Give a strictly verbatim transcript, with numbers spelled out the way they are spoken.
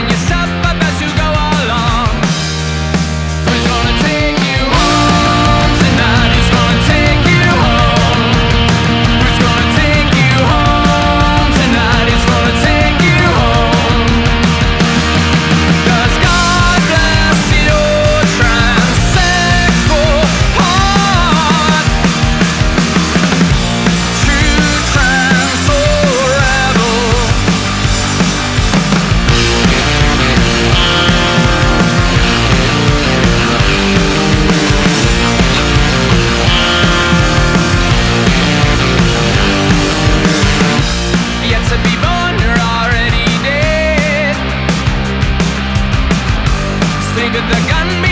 yourself up as you go along. Who's gonna take you home tonight? Who's gonna take you home? Who's gonna take you home tonight? Who's gonna take you home? Does God bless your transsexual heart? True trans or rebel? Yet to be born, you're already dead. Sleep with the gun.